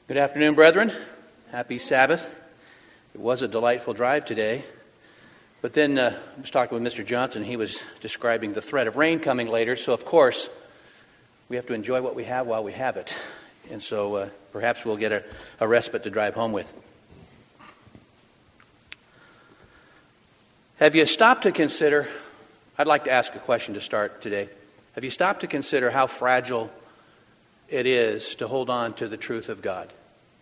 Good afternoon, brethren. Happy Sabbath. It was a delightful drive today. But then I was talking with Mr. Johnson. He was describing the threat of rain coming later. So, of course, we have to enjoy what we have while we have it. And so perhaps we'll get a respite to drive home with. Have you stopped to consider, I'd like to ask a question to start today. Have you stopped to consider how fragile it is to hold on to the truth of God?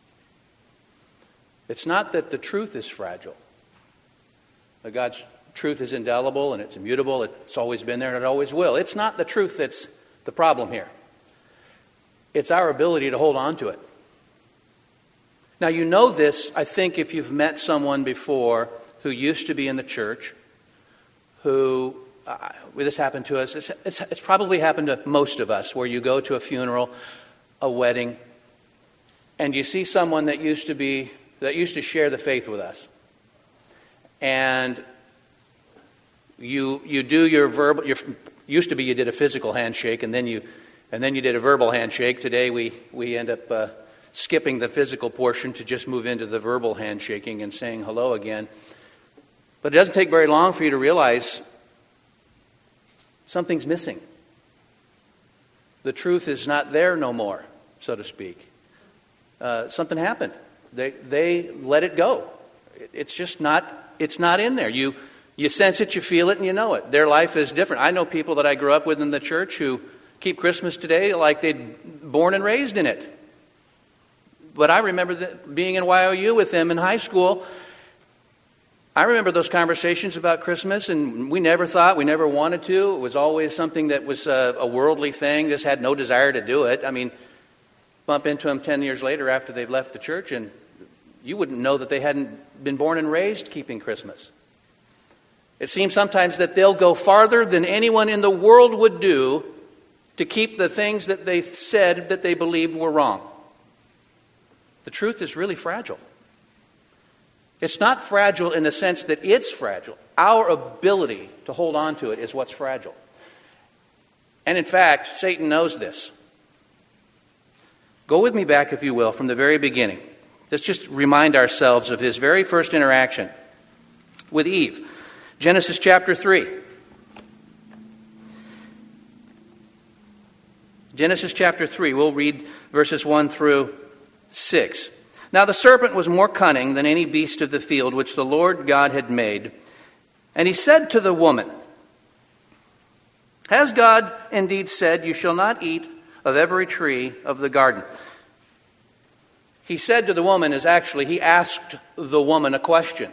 It's not that the truth is fragile. God's truth is indelible and it's immutable. It's always been there and it always will. It's not the truth that's the problem here. It's our ability to hold on to it. Now, you know this, I think, if you've met someone before who used to be in the church, who, this happened to us, it's probably happened to most of us, where you go to a funeral, a wedding, and you see someone that used to share the faith with us. And you do your verbal, used to be you did a physical handshake and then you did a verbal handshake. Today we end up skipping the physical portion to just move into the verbal handshaking and saying hello again. But it doesn't take very long for you to realize something's missing. The truth is not there no more, so to speak. Something happened. They let it go. It's just not. It's not in there. You sense it, you feel it, and you know it. Their life is different. I know people that I grew up with in the church who keep Christmas today like they'd born and raised in it. But I remember being in YOU with them in high school. I remember those conversations about Christmas, and we never wanted to. It was always something that was a worldly thing. Just had no desire to do it. I mean, bump into them 10 years later after they've left the church, and you wouldn't know that they hadn't been born and raised keeping Christmas. It seems sometimes that they'll go farther than anyone in the world would do to keep the things that they said that they believed were wrong. The truth is really fragile. It's not fragile in the sense that it's fragile. Our ability to hold on to it is what's fragile. And in fact, Satan knows this. Go with me back, if you will, from the very beginning. Let's just remind ourselves of his very first interaction with Eve. Genesis chapter 3. Genesis chapter 3, we'll read verses 1 through 6. Now the serpent was more cunning than any beast of the field which the Lord God had made. And he said to the woman, "Has God indeed said, 'You shall not eat of every tree of the garden'?" He said to the woman is actually, he asked the woman a question.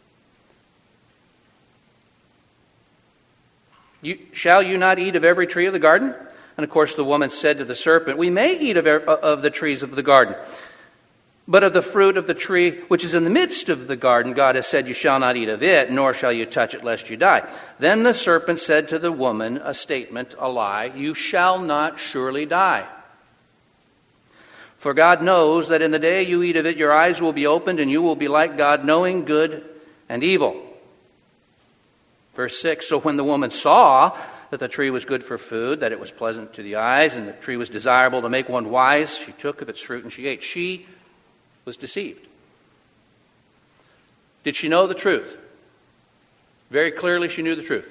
Shall you not eat of every tree of the garden? And of course the woman said to the serpent, "We may eat of the trees of the garden. But of the fruit of the tree which is in the midst of the garden, God has said, 'You shall not eat of it, nor shall you touch it, lest you die.' Then the serpent said to the woman, a statement, a lie, 'You shall not surely die. For God knows that in the day you eat of it, your eyes will be opened, and you will be like God, knowing good and evil.'" Verse 6, "So when the woman saw that the tree was good for food, that it was pleasant to the eyes, and the tree was desirable to make one wise, she took of its fruit and she ate." She was deceived. Did she know the truth? Very clearly she knew the truth.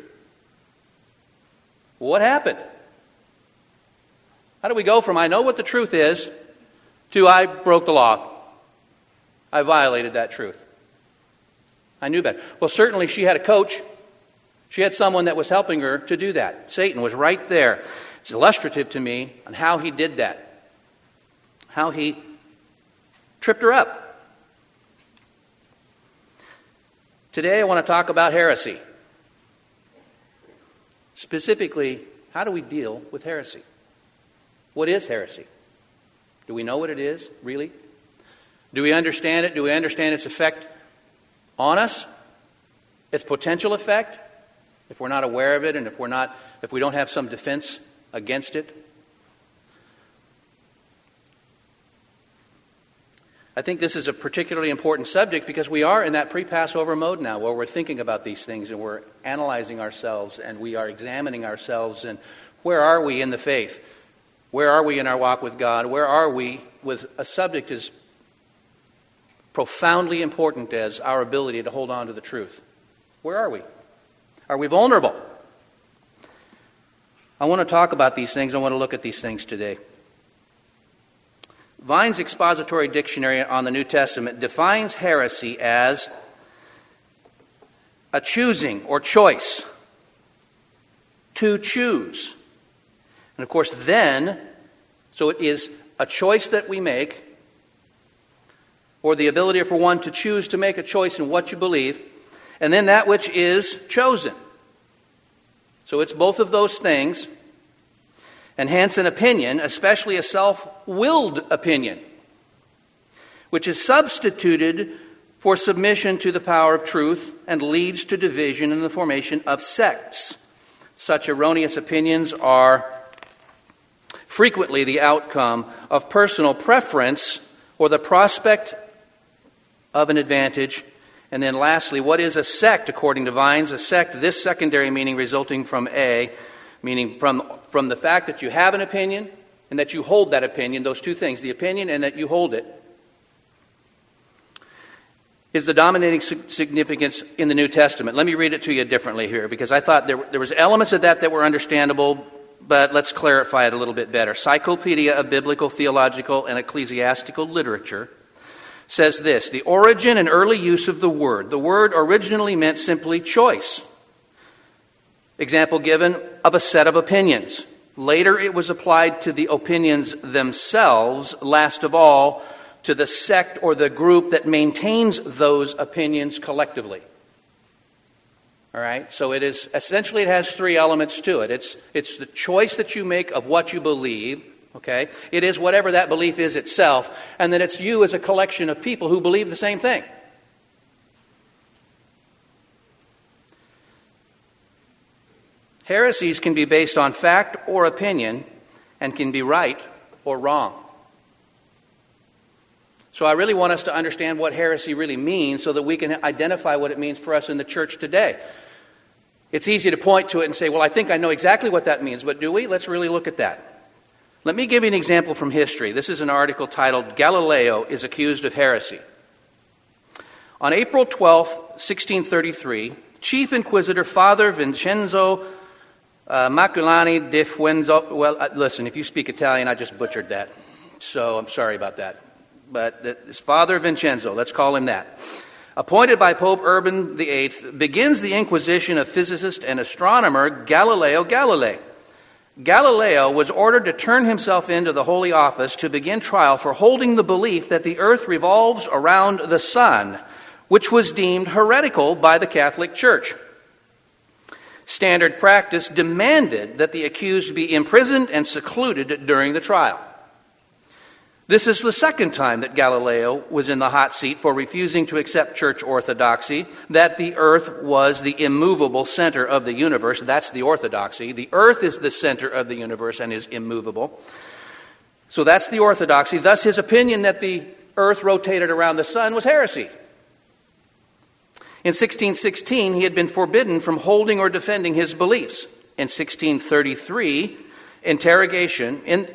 What happened? How do we go from I know what the truth is to I broke the law? I violated that truth. I knew better. Well, certainly she had a coach. She had someone that was helping her to do that. Satan was right there. It's illustrative to me on how he did that. How he tripped her up. Today I want to talk about heresy. Specifically, how do we deal with heresy? What is heresy? Do we know what it is, really? Do we understand it? Do we understand its effect on us? Its potential effect? If we're not aware of it and if we don't have some defense against it? I think this is a particularly important subject because we are in that pre-Passover mode now where we're thinking about these things and we're analyzing ourselves and we are examining ourselves and where are we in the faith? Where are we in our walk with God? Where are we with a subject as profoundly important as our ability to hold on to the truth. Where are we? Are we vulnerable? I want to talk about these things. I want to look at these things today. Vine's Expository Dictionary on the New Testament defines heresy as a choosing or choice. To choose. And of course, so it is a choice that we make, or the ability for one to choose to make a choice in what you believe, and then that which is chosen. So it's both of those things, and hence an opinion, especially a self-willed opinion, which is substituted for submission to the power of truth and leads to division and the formation of sects. Such erroneous opinions are frequently the outcome of personal preference or the prospect of an advantage. And then lastly, what is a sect according to Vines? A sect, this secondary meaning resulting from meaning from the fact that you have an opinion and that you hold that opinion, those two things, the opinion and that you hold it, is the dominating significance in the New Testament. Let me read it to you differently here, because I thought there was elements of that were understandable, but let's clarify it a little bit better. Cyclopedia of Biblical, Theological, and Ecclesiastical Literature says this: the origin and early use of the word. The word originally meant simply choice. Example given of a set of opinions. Later it was applied to the opinions themselves, last of all, to the sect or the group that maintains those opinions collectively. All right? So it has three elements to it. It's the choice that you make of what you believe, okay? It is whatever that belief is itself, and then it's you as a collection of people who believe the same thing. Heresies can be based on fact or opinion and can be right or wrong. So I really want us to understand what heresy really means so that we can identify what it means for us in the church today. It's easy to point to it and say, well, I think I know exactly what that means, but do we? Let's really look at that. Let me give you an example from history. This is an article titled, "Galileo is Accused of Heresy." On April 12, 1633, Chief Inquisitor Father Vincenzo Maculani di Fuenzo... Well, listen, if you speak Italian, I just butchered that. So I'm sorry about that. But it's Father Vincenzo, let's call him that, appointed by Pope Urban VIII, begins the inquisition of physicist and astronomer Galileo Galilei. Galileo was ordered to turn himself into the Holy Office to begin trial for holding the belief that the earth revolves around the sun, which was deemed heretical by the Catholic Church. Standard practice demanded that the accused be imprisoned and secluded during the trial. This is the second time that Galileo was in the hot seat for refusing to accept church orthodoxy, that the earth was the immovable center of the universe. That's the orthodoxy. The earth is the center of the universe and is immovable. So that's the orthodoxy. Thus, his opinion that the earth rotated around the sun was heresy. In 1616, he had been forbidden from holding or defending his beliefs. In 1633, in the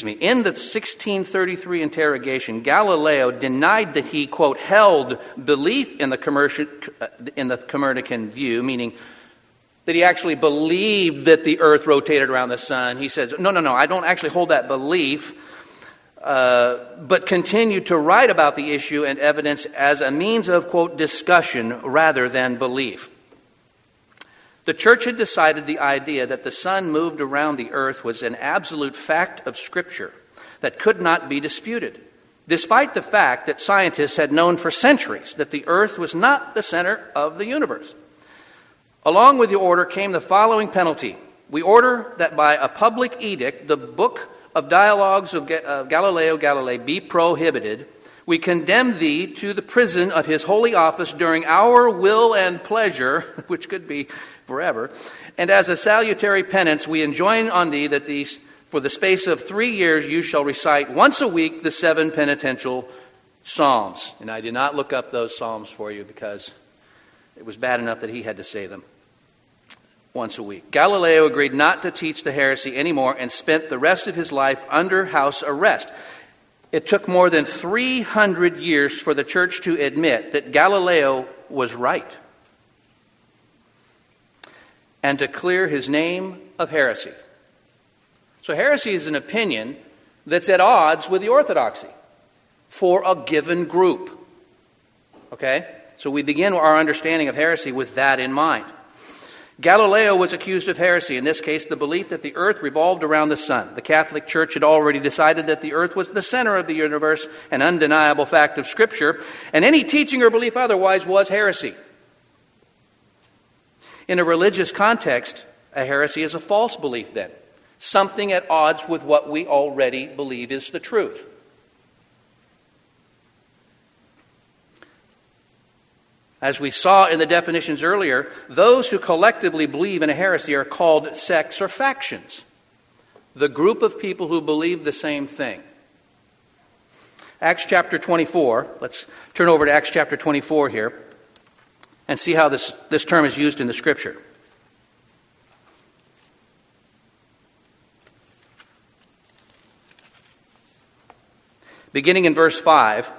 1633 interrogation, Galileo denied that he, quote, held belief in the Copernican view, meaning that he actually believed that the earth rotated around the sun. He says, no, I don't actually hold that belief, but continued to write about the issue and evidence as a means of, quote, discussion rather than belief. The church had decided the idea that the sun moved around the earth was an absolute fact of Scripture that could not be disputed, despite the fact that scientists had known for centuries that the earth was not the center of the universe. Along with the order came the following penalty. We order that by a public edict, the book of dialogues of Galileo Galilei be prohibited. We condemn thee to the prison of his holy office during our will and pleasure, which could be forever. And as a salutary penance, we enjoin on thee that for the space of 3 years you shall recite once a week the 7 penitential psalms. And I did not look up those psalms for you because it was bad enough that he had to say them once a week. Galileo agreed not to teach the heresy anymore and spent the rest of his life under house arrest. it took more than 300 years for the church to admit that Galileo was right and to clear his name of heresy. So heresy is an opinion that's at odds with the orthodoxy for a given group. Okay? So we begin our understanding of heresy with that in mind. Galileo was accused of heresy, in this case the belief that the earth revolved around the sun. The Catholic Church had already decided that the earth was the center of the universe, an undeniable fact of Scripture, and any teaching or belief otherwise was heresy. In a religious context, a heresy is a false belief then, something at odds with what we already believe is the truth. As we saw in the definitions earlier, those who collectively believe in a heresy are called sects or factions, the group of people who believe the same thing. Acts chapter 24, let's turn over to Acts chapter 24 here and see how this term is used in the Scripture. Beginning in verse 5,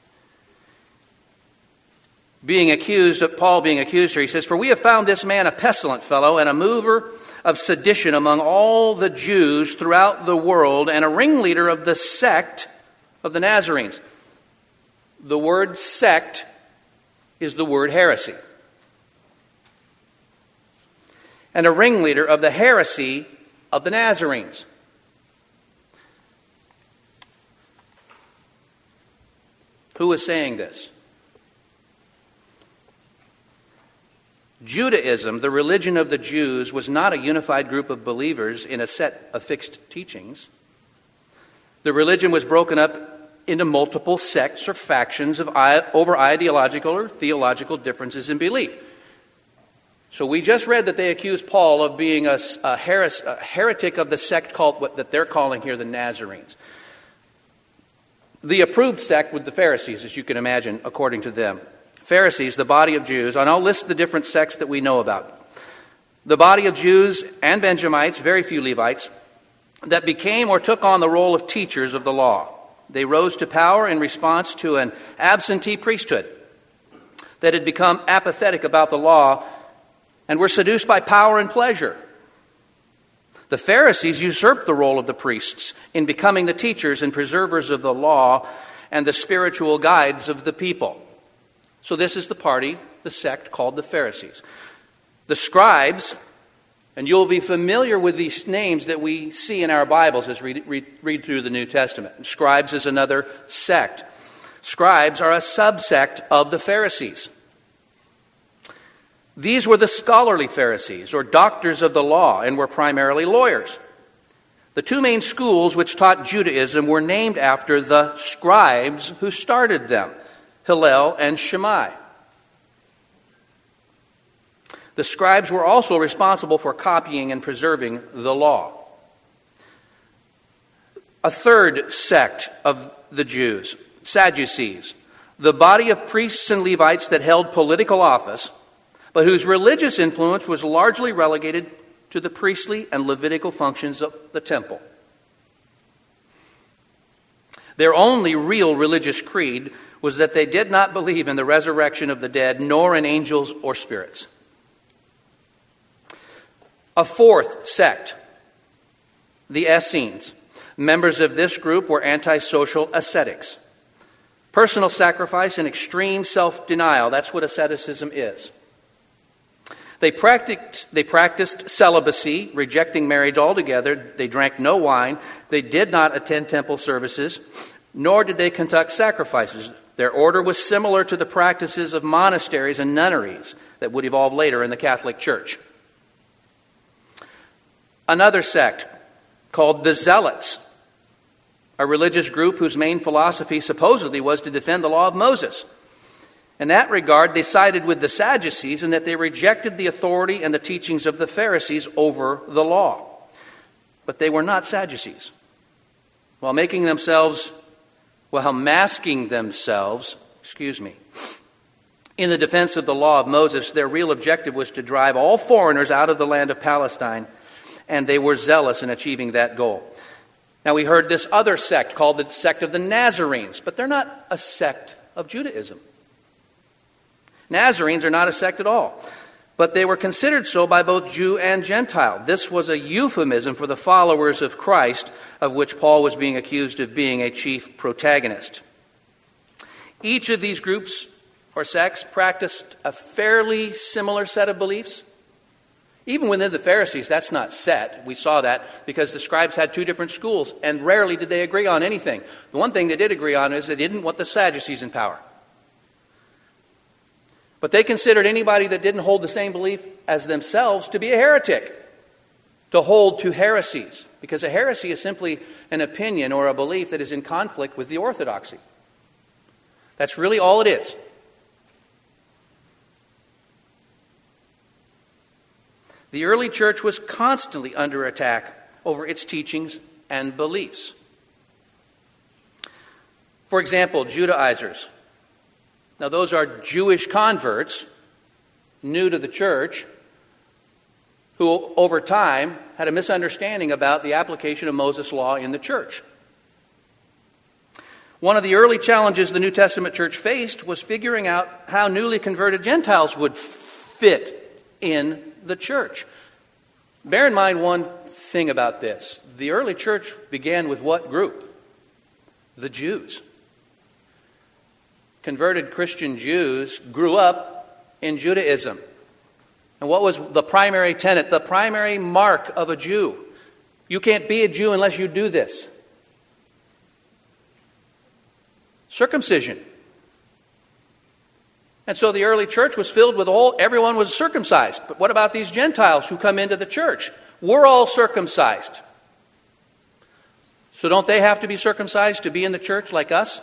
Paul being accused here, he says, "For we have found this man a pestilent fellow and a mover of sedition among all the Jews throughout the world and a ringleader of the sect of the Nazarenes." The word sect is the word heresy. And a ringleader of the heresy of the Nazarenes. Who is saying this? Judaism, the religion of the Jews, was not a unified group of believers in a set of fixed teachings. The religion was broken up into multiple sects or factions over ideological or theological differences in belief. So we just read that they accused Paul of being a heretic of the sect called what that they're calling here the Nazarenes. The approved sect with the Pharisees, as you can imagine, according to them. Pharisees, the body of Jews, and I'll list the different sects that we know about. The body of Jews and Benjamites, very few Levites, that became or took on the role of teachers of the law. They rose to power in response to an absentee priesthood that had become apathetic about the law and were seduced by power and pleasure. The Pharisees usurped the role of the priests in becoming the teachers and preservers of the law and the spiritual guides of the people. So this is the sect called the Pharisees. The scribes, and you'll be familiar with these names that we see in our Bibles as we read through the New Testament. Scribes is another sect. Scribes are a subsect of the Pharisees. These were the scholarly Pharisees, or doctors of the law, and were primarily lawyers. The two main schools which taught Judaism were named after the scribes who started them, Hillel and Shammai. The scribes were also responsible for copying and preserving the law. A third sect of the Jews, Sadducees, the body of priests and Levites that held political office, but whose religious influence was largely relegated to the priestly and Levitical functions of the temple. Their only real religious creed was that they did not believe in the resurrection of the dead, nor in angels or spirits. A fourth sect, the Essenes. Members of this group were antisocial ascetics. Personal sacrifice and extreme self-denial, that's what asceticism is. They practiced celibacy, rejecting marriage altogether. They drank no wine. They did not attend temple services, nor did they conduct sacrifices. Their order was similar to the practices of monasteries and nunneries that would evolve later in the Catholic Church. Another sect called the Zealots, a religious group whose main philosophy supposedly was to defend the law of Moses. In that regard, they sided with the Sadducees in that they rejected the authority and the teachings of the Pharisees over the law. But they were not Sadducees. While masking themselves, in the defense of the law of Moses, their real objective was to drive all foreigners out of the land of Palestine, and they were zealous in achieving that goal. Now we heard this other sect called the sect of the Nazarenes, but they're not a sect of Judaism. Nazarenes are not a sect at all, but they were considered so by both Jew and Gentile. This was a euphemism for the followers of Christ, of which Paul was being accused of being a chief protagonist. Each of these groups or sects practiced a fairly similar set of beliefs. Even within the Pharisees, that's not set. We saw that because the scribes had two different schools, and rarely did they agree on anything. The one thing they did agree on is they didn't want the Sadducees in power. But they considered anybody that didn't hold the same belief as themselves to be a heretic, to hold to heresies, because a heresy is simply an opinion or a belief that is in conflict with the orthodoxy. That's really all it is. The early church was constantly under attack over its teachings and beliefs. For example, Judaizers. Now, those are Jewish converts, new to the church, who over time had a misunderstanding about the application of Moses' law in the church. One of the early challenges the New Testament church faced was figuring out how newly converted Gentiles would fit in the church. Bear in mind one thing about this. The early church began with what group? The Jews. Converted Christian Jews grew up in Judaism. And what was the primary tenet, the primary mark of a Jew? You can't be a Jew unless you do this. Circumcision. And so the early church was filled with everyone was circumcised. But what about these Gentiles who come into the church? We're all circumcised. So don't they have to be circumcised to be in the church like us?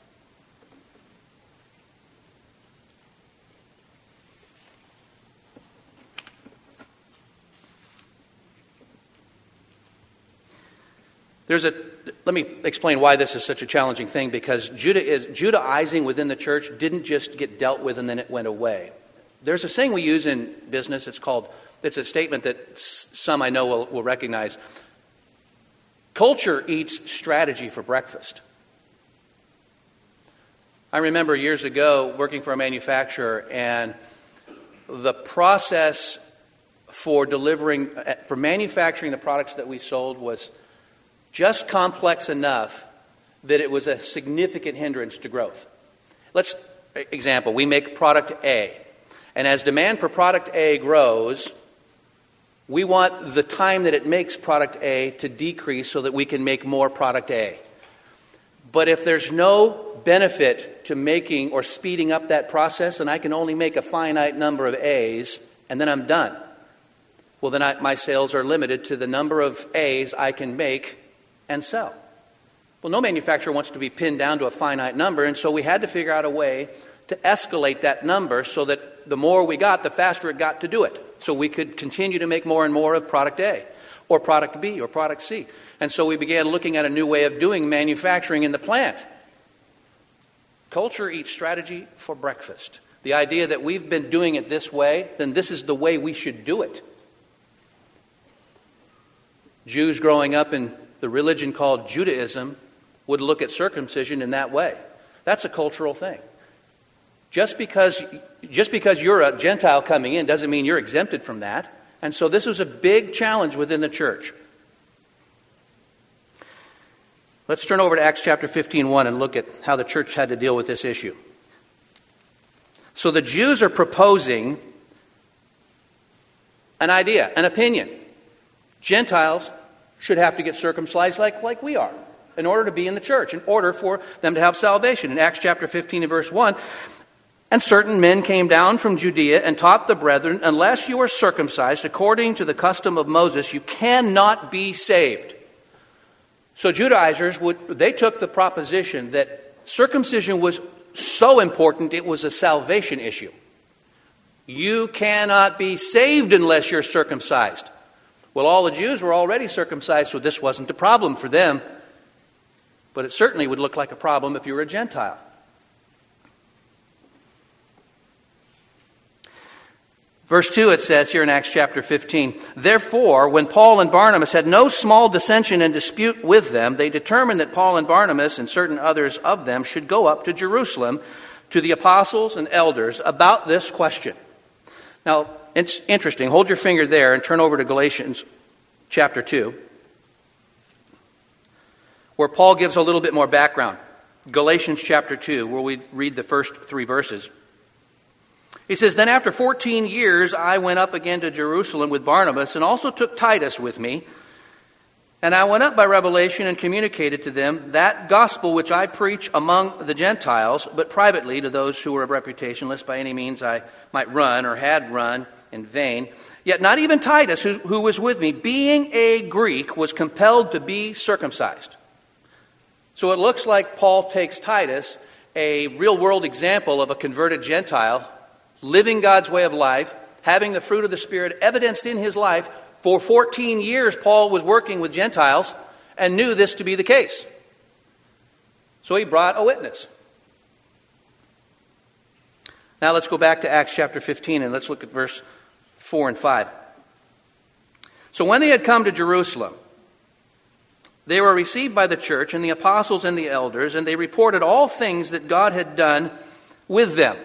Let me explain why this is such a challenging thing, because Judaizing within the church didn't just get dealt with and then it went away. There's a saying we use in business, it's a statement that some I know will recognize. Culture eats strategy for breakfast. I remember years ago working for a manufacturer, and the process for manufacturing the products that we sold was just complex enough that it was a significant hindrance to growth. Example, we make product A. And as demand for product A grows, we want the time that it makes product A to decrease so that we can make more product A. But if there's no benefit to making or speeding up that process, then I can only make a finite number of A's, and then I'm done. Well, then my sales are limited to the number of A's I can make and sell. Well, no manufacturer wants to be pinned down to a finite number, and so we had to figure out a way to escalate that number so that the more we got, the faster it got to do it. So we could continue to make more and more of product A, or product B, or product C. And so we began looking at a new way of doing manufacturing in the plant. Culture eats strategy for breakfast. The idea that we've been doing it this way, then this is the way we should do it. Jews growing up in the religion called Judaism would look at circumcision in that way. That's a cultural thing. Just because you're a Gentile coming in doesn't mean you're exempted from that. And so this was a big challenge within the church. Let's turn over to Acts chapter 15:1 and look at how the church had to deal with this issue. So the Jews are proposing an idea, an opinion. Gentiles should have to get circumcised like we are in order to be in the church, in order for them to have salvation. In Acts chapter 15 and verse 1, and certain men came down from Judea and taught the brethren, unless you are circumcised according to the custom of Moses, you cannot be saved. So Judaizers they took the proposition that circumcision was so important it was a salvation issue. You cannot be saved unless you're circumcised. Well, all the Jews were already circumcised, so this wasn't a problem for them. But it certainly would look like a problem if you were a Gentile. Verse 2, it says here in Acts chapter 15, "Therefore, when Paul and Barnabas had no small dissension and dispute with them, they determined that Paul and Barnabas and certain others of them should go up to Jerusalem to the apostles and elders about this question." Now, it's interesting. Hold your finger there and turn over to Galatians chapter 2, where Paul gives a little bit more background. Galatians chapter 2, where we read the first 3 verses. He says, "Then after 14 years I went up again to Jerusalem with Barnabas and also took Titus with me. And I went up by revelation and communicated to them that gospel which I preach among the Gentiles, but privately to those who were of reputation, lest by any means I might run or had run in vain. Yet not even Titus, who was with me, being a Greek, was compelled to be circumcised." So it looks like Paul takes Titus, a real-world example of a converted Gentile, living God's way of life, having the fruit of the Spirit evidenced in his life. For 14 years, Paul was working with Gentiles and knew this to be the case. So he brought a witness. Now let's go back to Acts chapter 15 and let's look at verse 4 and 5. "So when they had come to Jerusalem, they were received by the church and the apostles and the elders, and they reported all things that God had done with them.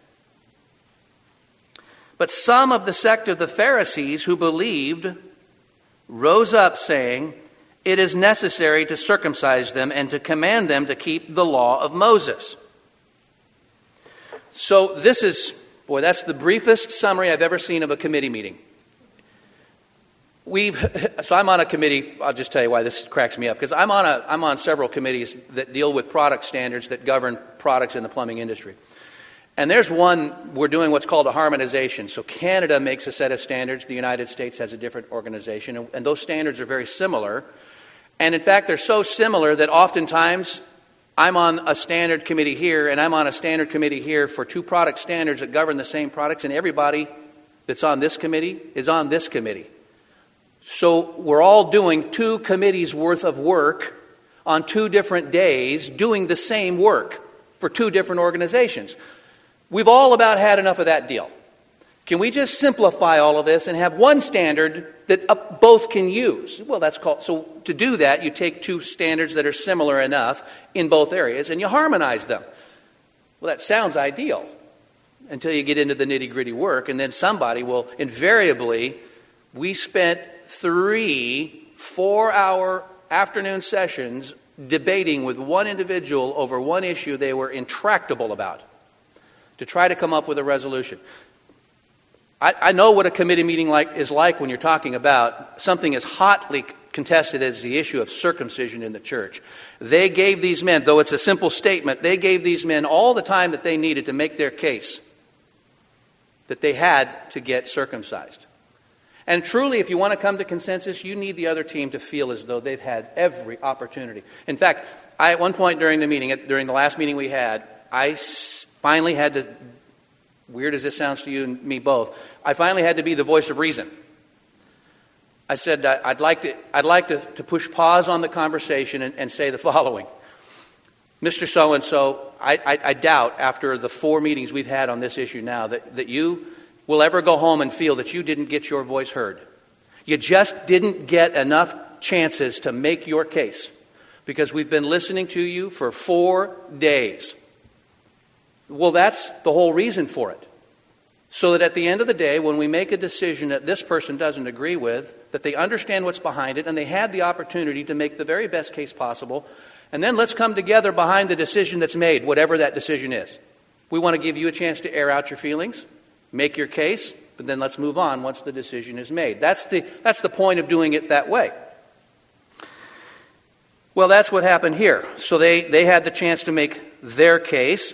But some of the sect of the Pharisees who believed rose up, saying, 'It is necessary to circumcise them and to command them to keep the law of Moses.'" So that's the briefest summary I've ever seen of a committee meeting. So I'm on a committee. I'll just tell you why this cracks me up, because I'm on several committees that deal with product standards that govern products in the plumbing industry. And there's one, we're doing what's called a harmonization. So Canada makes a set of standards. The United States has a different organization. And those standards are very similar. And in fact, they're so similar that oftentimes I'm on a standard committee here and I'm on a standard committee here for 2 product standards that govern the same products. And everybody that's on this committee is on this committee. So we're all doing 2 committees worth of work on 2 different days doing the same work for 2 different organizations. We've all about had enough of that deal. Can we just simplify all of this and have one standard that both can use? Well, so to do that, you take 2 standards that are similar enough in both areas and you harmonize them. Well, that sounds ideal until you get into the nitty-gritty work, and then somebody will invariably, we spent 3 4-hour afternoon sessions debating with one individual over one issue they were intractable about, to try to come up with a resolution. I know what a committee meeting is like when you're talking about something as hotly contested as the issue of circumcision in the church. They gave these men, though it's a simple statement, they gave these men all the time that they needed to make their case that they had to get circumcised. And truly, if you want to come to consensus, you need the other team to feel as though they've had every opportunity. In fact, at one point during the last meeting we had, I finally had to, weird as this sounds to you and me both, I finally had to be the voice of reason. I said, I'd like to push pause on the conversation and say the following. Mr. So-and-so, I doubt after the 4 meetings we've had on this issue now that you will ever go home and feel that you didn't get your voice heard. You just didn't get enough chances to make your case, because we've been listening to you for 4 days. Well, that's the whole reason for it. So that at the end of the day, when we make a decision that this person doesn't agree with, that they understand what's behind it and they had the opportunity to make the very best case possible. And then let's come together behind the decision that's made, whatever that decision is. We want to give you a chance to air out your feelings, make your case, but then let's move on once the decision is made. That's the point of doing it that way. Well, that's what happened here. So they had the chance to make their case.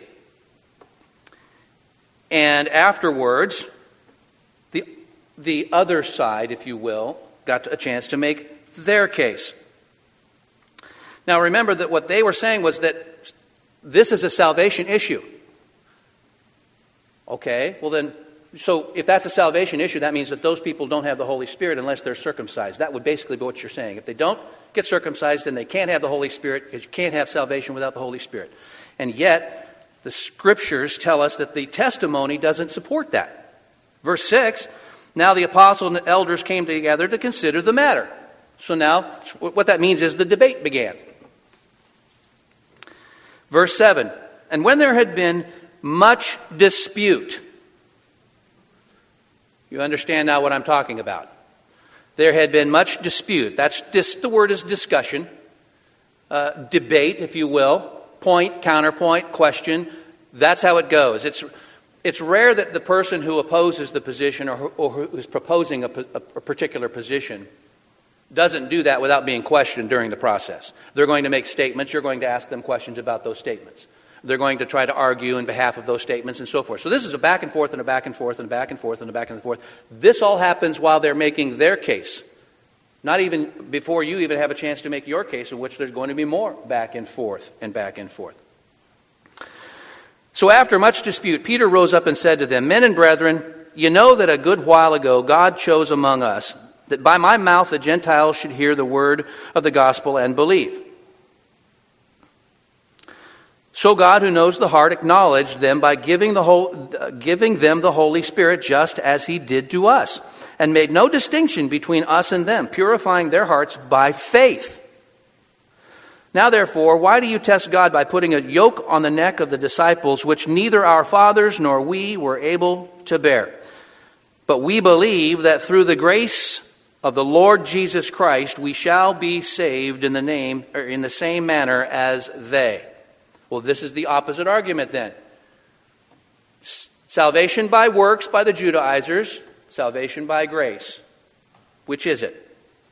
And afterwards, the other side, if you will, got a chance to make their case. Now remember that what they were saying was that this is a salvation issue. Okay, well then, so if that's a salvation issue, that means that those people don't have the Holy Spirit unless they're circumcised. That would basically be what you're saying. If they don't get circumcised, then they can't have the Holy Spirit, because you can't have salvation without the Holy Spirit. And yet, the Scriptures tell us that the testimony doesn't support that. Verse 6, now the apostles and the elders came together to consider the matter. So now, what that means is the debate began. Verse 7, and when there had been much dispute. You understand now what I'm talking about. There had been much dispute. The word is discussion. Debate, if you will. Point, counterpoint, question. That's how it goes. It's rare that the person who opposes the position or who's proposing a particular position doesn't do that without being questioned during the process. They're going to make statements. You're going to ask them questions about those statements. They're going to try to argue in behalf of those statements and so forth. So this is a back and forth and a back and forth and a back and forth and a back and forth. This all happens while they're making their case. Not even before you even have a chance to make your case, in which there's going to be more back and forth and back and forth. So after much dispute, Peter rose up and said to them, men and brethren, you know that a good while ago God chose among us that by my mouth the Gentiles should hear the word of the gospel and believe. So God, who knows the heart, acknowledged them by giving them the Holy Spirit just as he did to us, and made no distinction between us and them, purifying their hearts by faith. Now therefore, why do you test God by putting a yoke on the neck of the disciples, which neither our fathers nor we were able to bear? But we believe that through the grace of the Lord Jesus Christ, we shall be saved in the same manner as they. Well, this is the opposite argument then. Salvation by works by the Judaizers, salvation by grace. Which is it?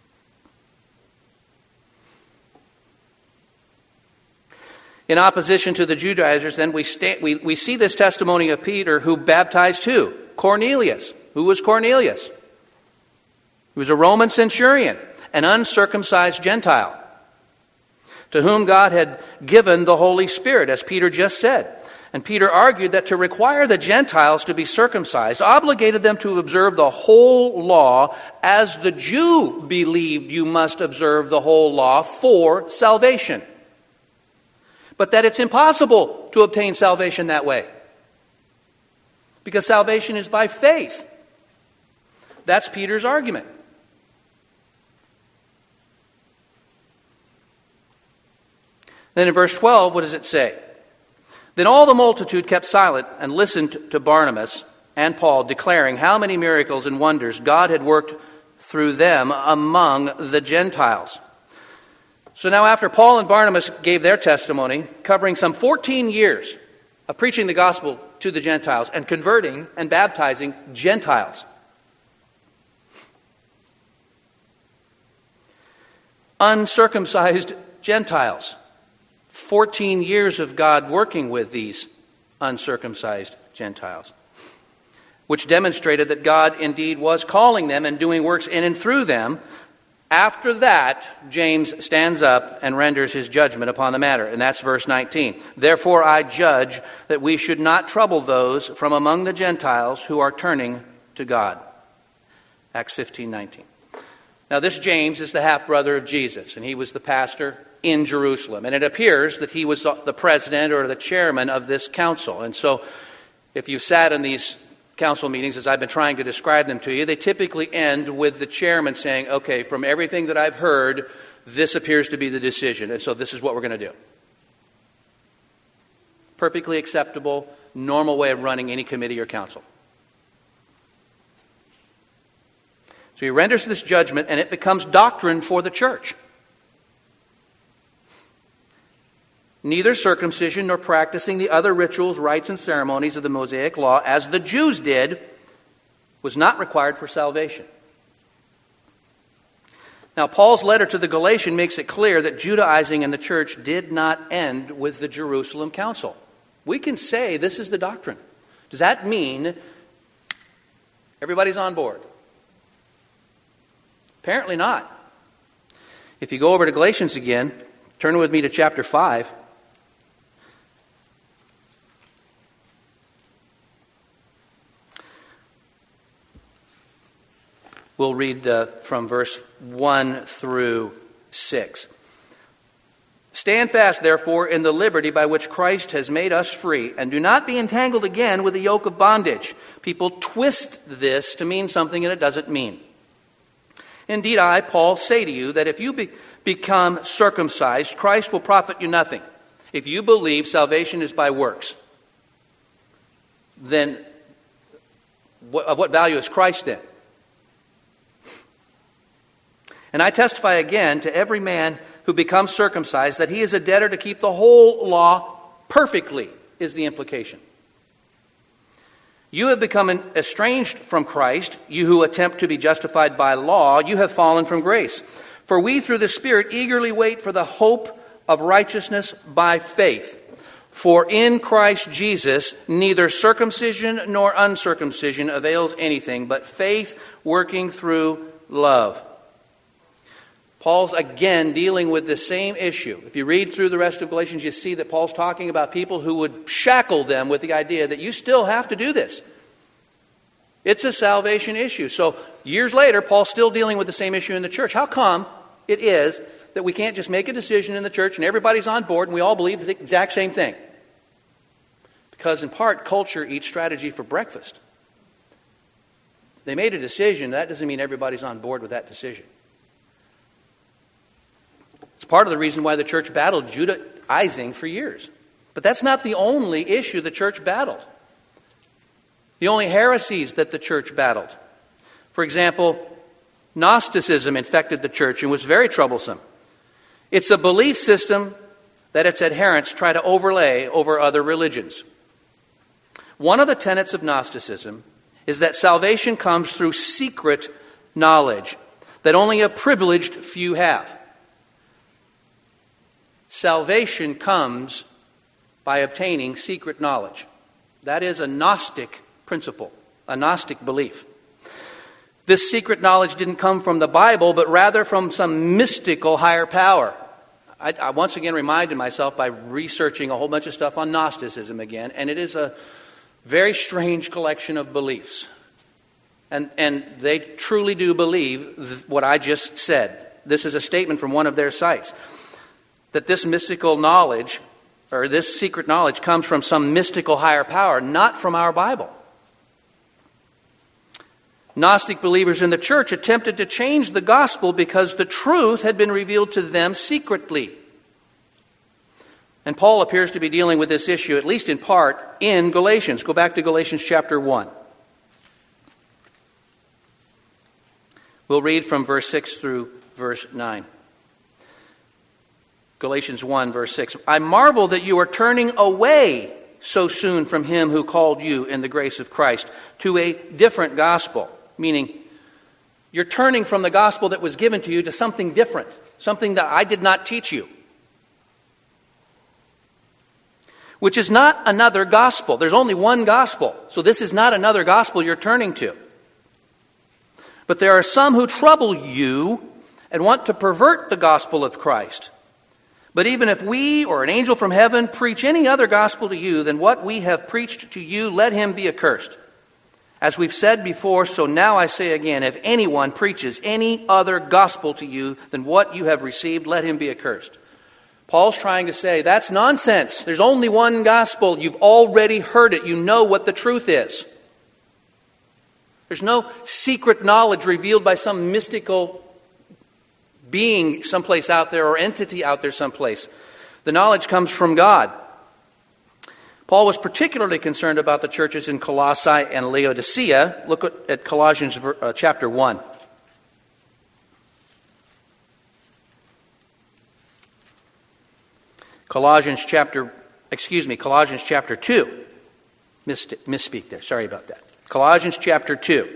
In opposition to the Judaizers, then we see this testimony of Peter, who baptized who? Cornelius. Who was Cornelius? He was a Roman centurion, an uncircumcised Gentile, to whom God had given the Holy Spirit, as Peter just said. And Peter argued that to require the Gentiles to be circumcised obligated them to observe the whole law, as the Jew believed you must observe the whole law for salvation. But that it's impossible to obtain salvation that way, because salvation is by faith. That's Peter's argument. Then in verse 12, what does it say? Then all the multitude kept silent and listened to Barnabas and Paul, declaring how many miracles and wonders God had worked through them among the Gentiles. So now after Paul and Barnabas gave their testimony, covering some 14 years of preaching the gospel to the Gentiles and converting and baptizing Gentiles, uncircumcised Gentiles, 14 years of God working with these uncircumcised Gentiles, which demonstrated that God indeed was calling them and doing works in and through them. After that, James stands up and renders his judgment upon the matter, and that's verse 19. Therefore I judge that we should not trouble those from among the Gentiles who are turning to God. Acts 15:19. Now this James is the half-brother of Jesus, and he was the pastor in Jerusalem. And it appears that he was the president or the chairman of this council. And so if you've sat in these council meetings, as I've been trying to describe them to you, they typically end with the chairman saying, okay, from everything that I've heard, this appears to be the decision, and so this is what we're going to do. Perfectly acceptable, normal way of running any committee or council. So he renders this judgment, and it becomes doctrine for the church. Neither circumcision nor practicing the other rituals, rites, and ceremonies of the Mosaic law, as the Jews did, was not required for salvation. Now, Paul's letter to the Galatians makes it clear that Judaizing in the church did not end with the Jerusalem Council. We can say this is the doctrine. Does that mean everybody's on board? Apparently not. If you go over to Galatians again, turn with me to chapter 5. We'll read from verse 1 through 6. Stand fast, therefore, in the liberty by which Christ has made us free, and do not be entangled again with the yoke of bondage. People twist this to mean something that it doesn't mean. Indeed, I, Paul, say to you that if you become circumcised, Christ will profit you nothing. If you believe salvation is by works, then of what value is Christ then? And I testify again to every man who becomes circumcised that he is a debtor to keep the whole law perfectly, is the implication. You have become estranged from Christ, you who attempt to be justified by law, you have fallen from grace. For we through the Spirit eagerly wait for the hope of righteousness by faith. For in Christ Jesus neither circumcision nor uncircumcision avails anything, but faith working through love. Paul's again dealing with the same issue. If you read through the rest of Galatians, you see that Paul's talking about people who would shackle them with the idea that you still have to do this. It's a salvation issue. So years later, Paul's still dealing with the same issue in the church. How come it is that we can't just make a decision in the church and everybody's on board and we all believe the exact same thing? Because in part, culture eats strategy for breakfast. They made a decision. That doesn't mean everybody's on board with that decision. It's part of the reason why the church battled Judaizing for years. But that's not the only issue the church battled. The only heresies that the church battled. For example, Gnosticism infected the church and was very troublesome. It's a belief system that its adherents try to overlay over other religions. One of the tenets of Gnosticism is that salvation comes through secret knowledge that only a privileged few have. Salvation comes by obtaining secret knowledge. That is a Gnostic principle, a Gnostic belief. This secret knowledge didn't come from the Bible, but rather from some mystical higher power. I once again reminded myself by researching a whole bunch of stuff on Gnosticism again, and it is a very strange collection of beliefs. And they truly do believe what I just said. This is a statement from one of their sites. That this mystical knowledge, or this secret knowledge, comes from some mystical higher power, not from our Bible. Gnostic believers in the church attempted to change the gospel because the truth had been revealed to them secretly. And Paul appears to be dealing with this issue, at least in part, in Galatians. Go back to Galatians chapter 1. We'll read from verse 6 through verse 9. Galatians 1, verse 6. I marvel that you are turning away so soon from him who called you in the grace of Christ to a different gospel. Meaning, you're turning from the gospel that was given to you to something different. Something that I did not teach you. Which is not another gospel. There's only one gospel. So this is not another gospel you're turning to. But there are some who trouble you and want to pervert the gospel of Christ. But even if we or an angel from heaven preach any other gospel to you than what we have preached to you, let him be accursed. As we've said before, so now I say again, if anyone preaches any other gospel to you than what you have received, let him be accursed. Paul's trying to say, that's nonsense. There's only one gospel. You've already heard it. You know what the truth is. There's no secret knowledge revealed by some mystical being someplace out there or entity out there someplace. The knowledge comes from God. Paul was particularly concerned about the churches in Colossae and Laodicea. Look at Colossians chapter 1. Colossians chapter 2. Misspeak there. Sorry about that. Colossians chapter 2.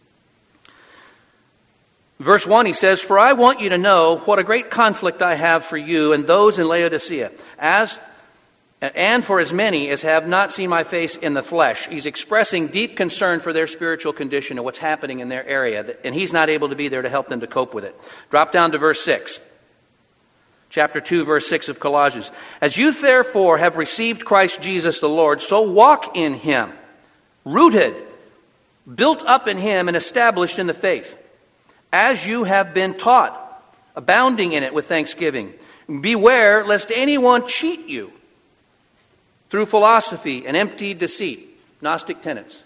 Verse 1, he says, For I want you to know what a great conflict I have for you and those in Laodicea, and for as many as have not seen my face in the flesh. He's expressing deep concern for their spiritual condition and what's happening in their area, and he's not able to be there to help them to cope with it. Drop down to verse 6. Chapter 2, verse 6 of Colossians. As you therefore have received Christ Jesus the Lord, so walk in him, rooted, built up in him, and established in the faith. As you have been taught, abounding in it with thanksgiving. Beware lest anyone cheat you through philosophy and empty deceit, Gnostic tenets,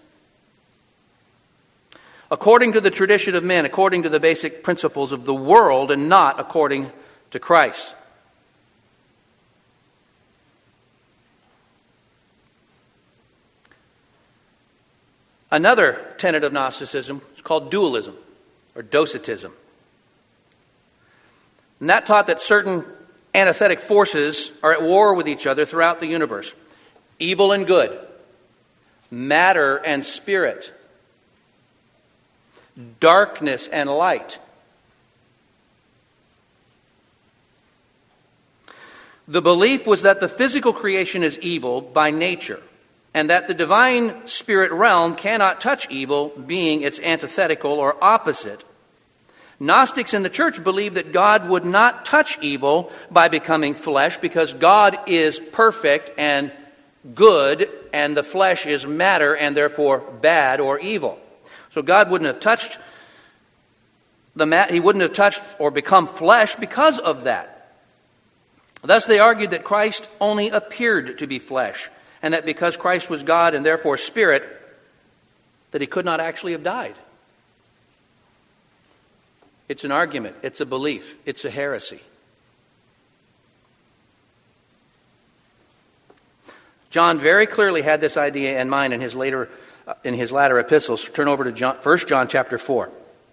according to the tradition of men, according to the basic principles of the world, and not according to Christ. Another tenet of Gnosticism is called dualism, or docetism. And that taught that certain antithetic forces are at war with each other throughout the universe. Evil and good, matter and spirit, darkness and light. The belief was that the physical creation is evil by nature, and that the divine spirit realm cannot touch evil, being its antithetical or opposite. Gnostics in the church believed that God would not touch evil by becoming flesh, because God is perfect and good, and the flesh is matter and therefore bad or evil. So God wouldn't have touched He wouldn't have touched or become flesh because of that. Thus they argued that Christ only appeared to be flesh, and that because Christ was God and therefore spirit, that he could not actually have died. It's an argument, it's a belief, it's a heresy. John very clearly had this idea in mind in his latter epistles. Turn over to 1 John chapter 4.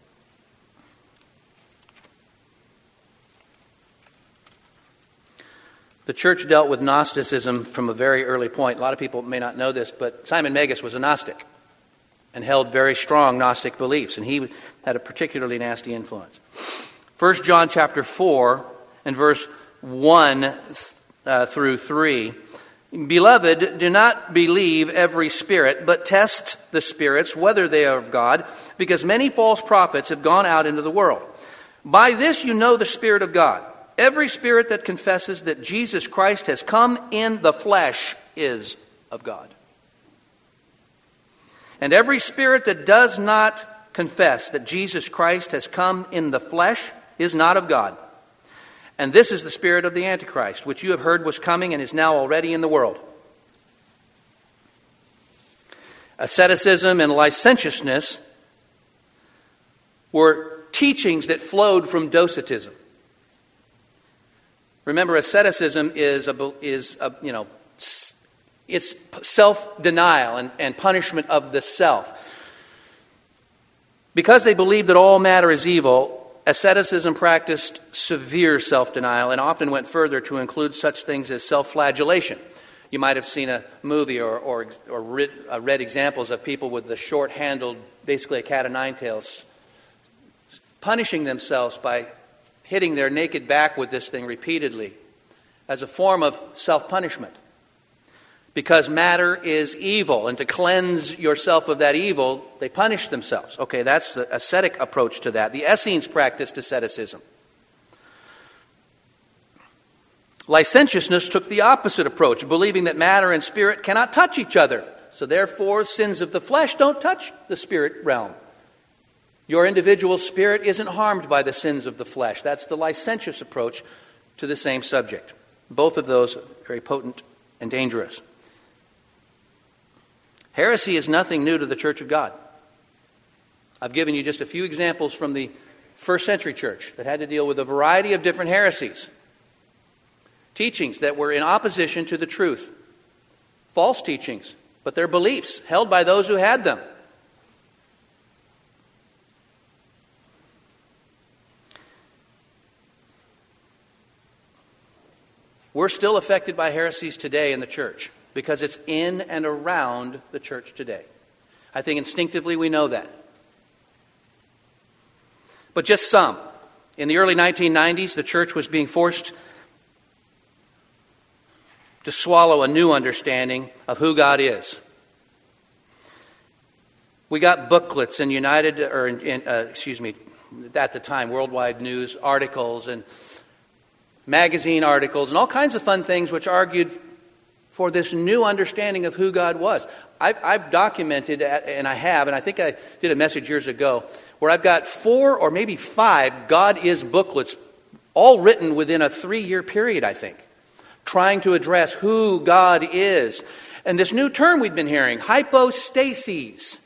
The church dealt with Gnosticism from a very early point. A lot of people may not know this, but Simon Magus was a Gnostic and held very strong Gnostic beliefs, and he had a particularly nasty influence. 1 John chapter 4 and verse 1 through 3. Beloved, do not believe every spirit, but test the spirits, whether they are of God, because many false prophets have gone out into the world. By this you know the Spirit of God. Every spirit that confesses that Jesus Christ has come in the flesh is of God. And every spirit that does not confess that Jesus Christ has come in the flesh is not of God. And this is the spirit of the Antichrist, which you have heard was coming and is now already in the world. Asceticism and licentiousness were teachings that flowed from docetism. Remember, asceticism is it's self-denial and punishment of the self. Because they believed that all matter is evil, asceticism practiced severe self-denial and often went further to include such things as self-flagellation. You might have seen a movie or read examples of people with the short-handled, basically a cat o' nine tails, punishing themselves by hitting their naked back with this thing repeatedly as a form of self-punishment. Because matter is evil, and to cleanse yourself of that evil, they punish themselves. Okay, that's the ascetic approach to that. The Essenes practiced asceticism. Licentiousness took the opposite approach, believing that matter and spirit cannot touch each other. So therefore, sins of the flesh don't touch the spirit realm. Your individual spirit isn't harmed by the sins of the flesh. That's the licentious approach to the same subject. Both of those very potent and dangerous. Heresy is nothing new to the Church of God. I've given you just a few examples from the first century church that had to deal with a variety of different heresies. Teachings that were in opposition to the truth. False teachings, but they're beliefs held by those who had them. We're still affected by heresies today in the church because it's in and around the church today. I think instinctively we know that. But just some. In the early 1990s, the church was being forced to swallow a new understanding of who God is. We got booklets in at the time, Worldwide News articles and magazine articles and all kinds of fun things which argued for this new understanding of who God was. I've documented, and I think I did a message years ago, where I've got 4 or maybe 5 God is booklets all written within a 3-year period, I think, trying to address who God is. And this new term we've been hearing, hypostases.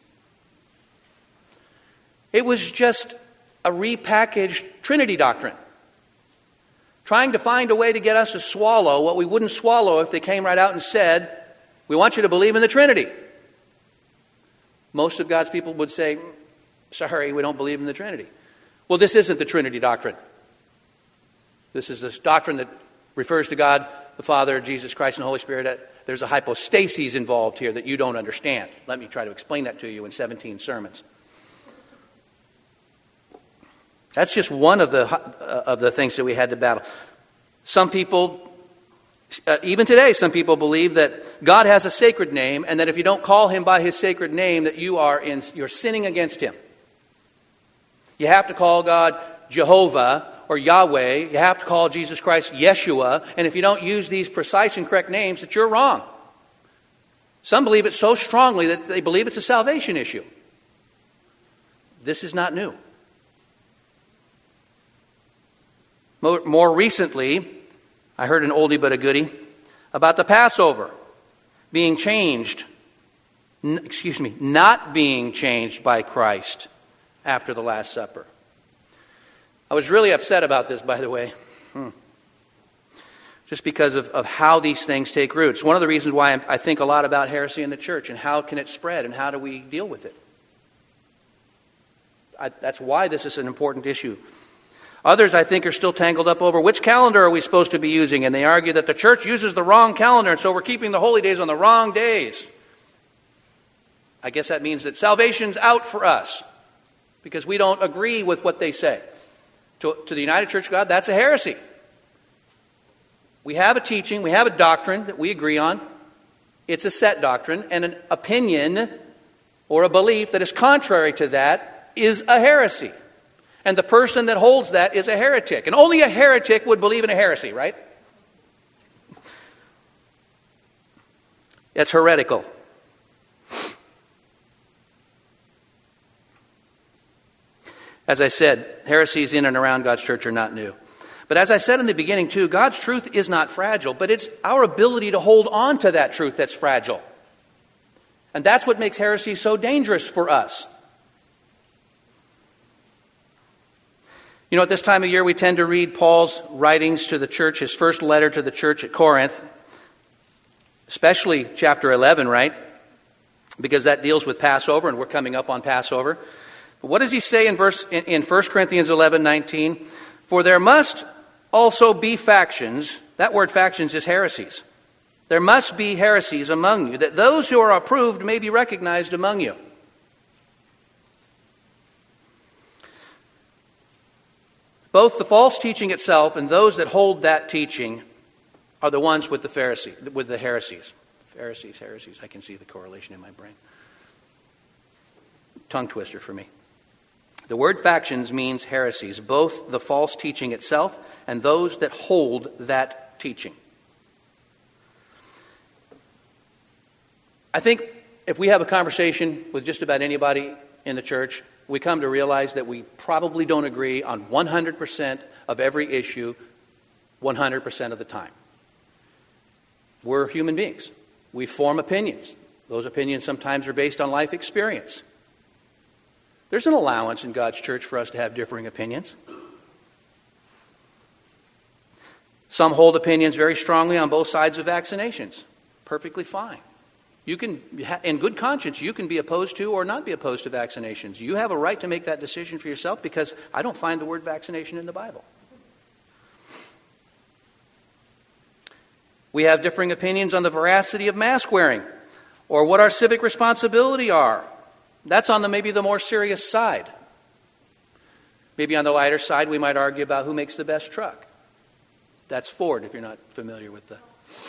It was just a repackaged Trinity doctrine, trying to find a way to get us to swallow what we wouldn't swallow if they came right out and said, we want you to believe in the Trinity. Most of God's people would say, sorry, we don't believe in the Trinity. Well, this isn't the Trinity doctrine. This is this doctrine that refers to God, the Father, Jesus Christ, and the Holy Spirit. There's a hypostases involved here that you don't understand. Let me try to explain that to you in 17 sermons. That's just one of the things that we had to battle. Some people, even today, some people believe that God has a sacred name, and that if you don't call him by his sacred name, that you're sinning against him. You have to call God Jehovah or Yahweh. You have to call Jesus Christ Yeshua. And if you don't use these precise and correct names, that you're wrong. Some believe it so strongly that they believe it's a salvation issue. This is not new. More recently, I heard an oldie but a goodie about the Passover being changed, not being changed by Christ after the Last Supper. I was really upset about this, by the way, just because of how these things take root. It's one of the reasons why I think a lot about heresy in the church and how can it spread and how do we deal with it. That's why this is an important issue. Others, I think, are still tangled up over which calendar are we supposed to be using, and they argue that the church uses the wrong calendar, and so we're keeping the holy days on the wrong days. I guess that means that salvation's out for us because we don't agree with what they say. To the United Church of God, that's a heresy. We have a teaching, we have a doctrine that we agree on. It's a set doctrine, and an opinion or a belief that is contrary to that is a heresy. And the person that holds that is a heretic. And only a heretic would believe in a heresy, right? It's heretical. As I said, heresies in and around God's church are not new. But as I said in the beginning too, God's truth is not fragile, but it's our ability to hold on to that truth that's fragile. And that's what makes heresy so dangerous for us. You know, at this time of year, we tend to read Paul's writings to the church, his first letter to the church at Corinth, especially chapter 11, right? Because that deals with Passover, and we're coming up on Passover. But what does he say in 1 Corinthians 11:19? For there must also be factions. That word factions is heresies. There must be heresies among you, that those who are approved may be recognized among you. Both the false teaching itself and those that hold that teaching are the ones with the heresies. Heresies. I can see the correlation in my brain. Tongue twister for me. The word factions means heresies, both the false teaching itself and those that hold that teaching. I think if we have a conversation with just about anybody in the church, we come to realize that we probably don't agree on 100% of every issue 100% of the time. We're human beings. We form opinions. Those opinions sometimes are based on life experience. There's an allowance in God's church for us to have differing opinions. Some hold opinions very strongly on both sides of vaccinations. Perfectly fine. You can, in good conscience, you can be opposed to or not be opposed to vaccinations. You have a right to make that decision for yourself because I don't find the word vaccination in the Bible. We have differing opinions on the veracity of mask wearing or what our civic responsibility are. That's on maybe the more serious side. Maybe on the lighter side, we might argue about who makes the best truck. That's Ford, if you're not familiar with the...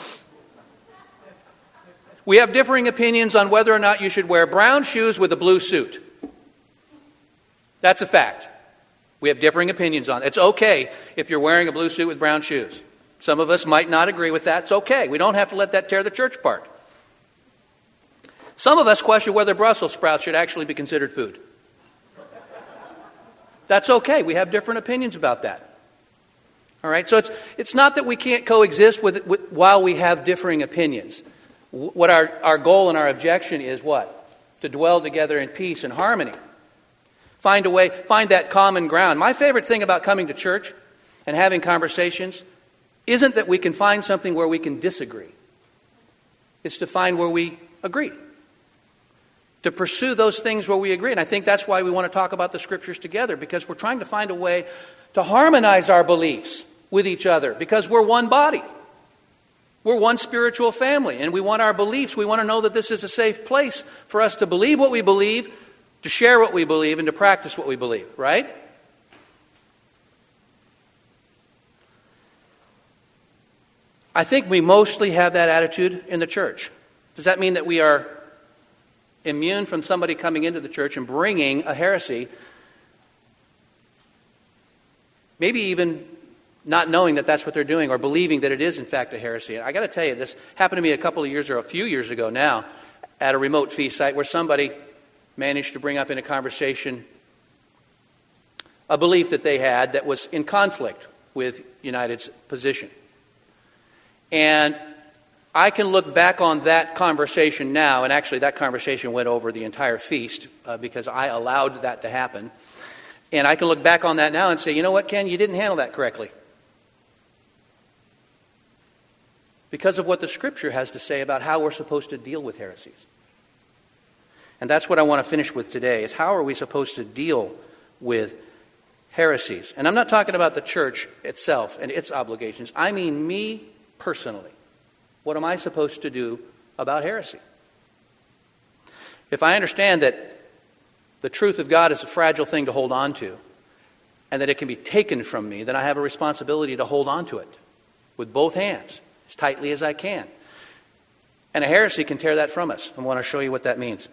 We have differing opinions on whether or not you should wear brown shoes with a blue suit. That's a fact. We have differing opinions on it. It's okay if you're wearing a blue suit with brown shoes. Some of us might not agree with that. It's okay. We don't have to let that tear the church apart. Some of us question whether Brussels sprouts should actually be considered food. That's okay. We have different opinions about that. All right? So it's not that we can't coexist with while we have differing opinions. What our goal and our objection is what? To dwell together in peace and harmony. Find that common ground. My favorite thing about coming to church and having conversations isn't that we can find something where we can disagree. It's to find where we agree. To pursue those things where we agree. And I think that's why we want to talk about the Scriptures together, because we're trying to find a way to harmonize our beliefs with each other, because we're one body. We're one spiritual family, and we want our beliefs. We want to know that this is a safe place for us to believe what we believe, to share what we believe, and to practice what we believe, right? I think we mostly have that attitude in the church. Does that mean that we are immune from somebody coming into the church and bringing a heresy? Maybe even not knowing that that's what they're doing, or believing that it is in fact a heresy. I got to tell you, this happened to me a few years ago now, at a remote feast site, where somebody managed to bring up in a conversation a belief that they had that was in conflict with United's position. And I can look back on that conversation now, and actually that conversation went over the entire feast because I allowed that to happen. And I can look back on that now and say, you know what, Ken, you didn't handle that correctly. Because of what the Scripture has to say about how we're supposed to deal with heresies. And that's what I want to finish with today, is how are we supposed to deal with heresies? And I'm not talking about the church itself and its obligations. I mean me personally. What am I supposed to do about heresy? If I understand that the truth of God is a fragile thing to hold on to, and that it can be taken from me, then I have a responsibility to hold on to it with both hands, as tightly as I can. And a heresy can tear that from us. I want to show you what that means.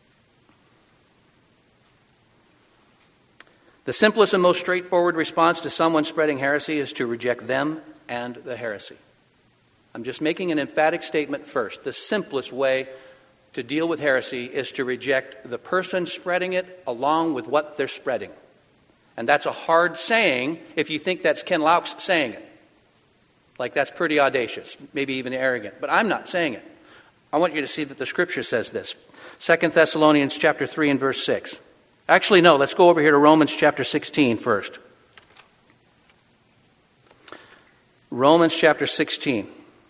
The simplest and most straightforward response to someone spreading heresy is to reject them and the heresy. I'm just making an emphatic statement first. The simplest way to deal with heresy is to reject the person spreading it along with what they're spreading. And that's a hard saying if you think that's Ken Laux saying it. Like, that's pretty audacious, maybe even arrogant. But I'm not saying it. I want you to see that the Scripture says this. 2 Thessalonians chapter 3 and verse 6. Actually, no, let's go over here to Romans chapter 16 first. Romans chapter 16.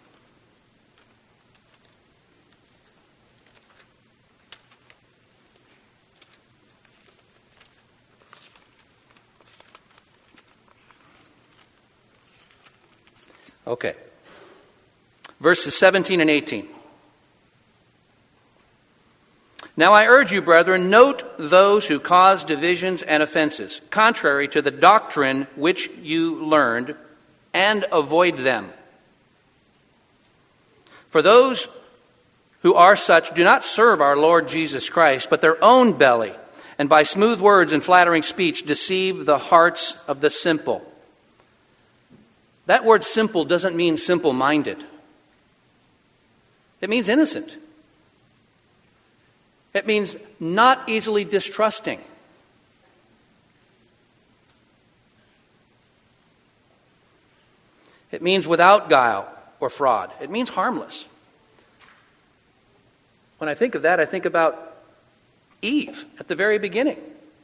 Okay. Verses 17 and 18. Now I urge you, brethren, note those who cause divisions and offenses, contrary to the doctrine which you learned, and avoid them. For those who are such do not serve our Lord Jesus Christ, but their own belly, and by smooth words and flattering speech deceive the hearts of the simple. That word simple doesn't mean simple-minded. It means innocent. It means not easily distrusting. It means without guile or fraud. It means harmless. When I think of that, I think about Eve at the very beginning.